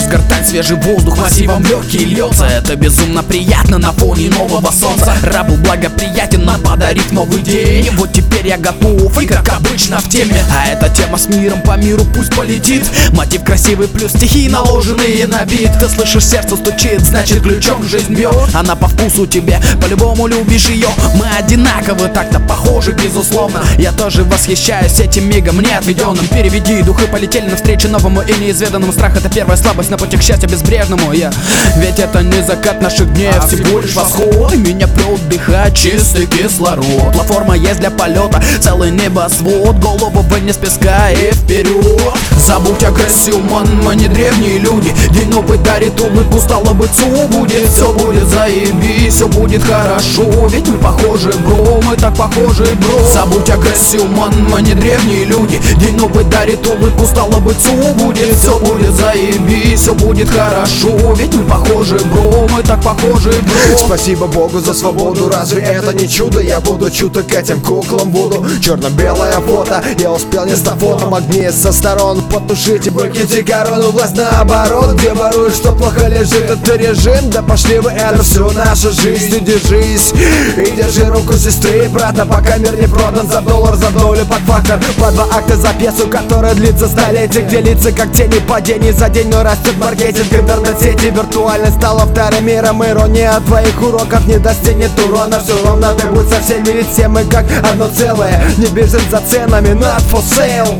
Дождь, гортань, свежий воздух, массивом легкий льется. Это безумно приятно на фоне нового солнца. Рабу благоприятен нам подарить новый день. И вот теперь я готов и как обычно в теме. А эта тема с миром по миру пусть полетит. Мотив красивый плюс стихи, наложенные на бит. Ты слышишь, сердце стучит, значит ключом жизнь бьет. Она по вкусу тебе, по-любому любишь ее. Мы одинаковы, так-то похожи, безусловно. Я тоже восхищаюсь этим мигом неотведенным. Переведи дух и полетели навстречу новому и неизведанному. Страх — это первая слабость на пути к счастью безбрежному. Ведь это не закат наших дней, а всего лишь восход. И меня прет дыхать чистый кислород. Платформа есть для полета, целый небосвод. Голову вынес песка и вперед. Забудь агрессию, ман, мы не древние люди. День новый дарит улыбку, стало быть, все будет заебись, все будет хорошо. Ведь мы похожи, бро, мы так похожи, бро. Забудь агрессию, ман, мы не древние люди. День новый дарит улыбку, стало быть, все будет заебись, все будет хорошо. Ведь мы похожи, бро, мы так похожи, бро. Спасибо Богу за свободу, разве это не чудо? Я буду чуток этим куклам, буду черно-белое фото. Я успел не став фоном, огни со сторон потушите, выкиньте корону, власть наоборот. Где воруешь, что плохо лежит, это режим. Да пошли вы, это всю нашу жизнь. Ты держись и держи руку сестры, брата, пока мир не продан за доллар, за долю под фактор. По 2 акта за пьесу, которая длится столетия, где лица как тени падений за день, но растет маркетинг. Интернет-сети, виртуальность стала вторым миром. Ирония от твоих уроков не достигнет урона. Все ровно ты будь со всеми, ведь все мы как одно целое. Не бежим за ценами, not for sale.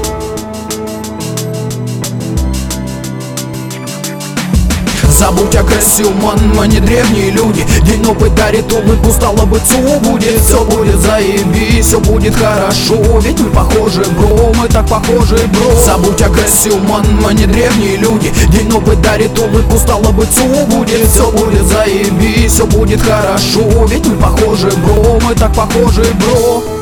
Забудь агрессию, ман, мы не древние люди. День новый дарит улыбку, стало быть, все будет заебись, все будет хорошо. Ведь мы похожи, бро, мы так похожи, бро. Забудь агрессию, ман, мы не древние люди. День новый дарит улыбку, стало быть, все будет заебись, все будет хорошо. Ведь мы похожи, бро, мы так похожи, бро.